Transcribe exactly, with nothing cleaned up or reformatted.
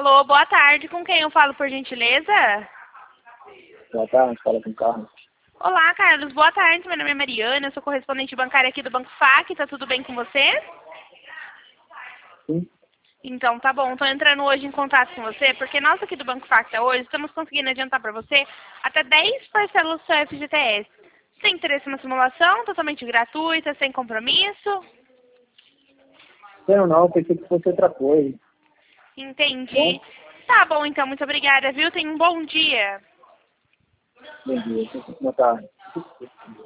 Alô, boa tarde. Com quem eu falo, por gentileza? Boa tarde, fala com o Carlos. Olá, Carlos. Boa tarde. Meu nome é Mariana. Eu sou correspondente bancária aqui do Banco F A C. Tá tudo bem com você? Sim. Então, tá bom. Tô entrando hoje em contato com você, porque nós aqui do Banco F A C hoje estamos conseguindo adiantar para você até dez parcelas do seu F G T S. Você tem interesse na simulação? Totalmente gratuita, sem compromisso? Tenho não, pensei que fosse outra coisa. Entendi. Bom, Tá bom, então. Muito obrigada, viu? Tenha um bom dia. bom dia, boa tarde.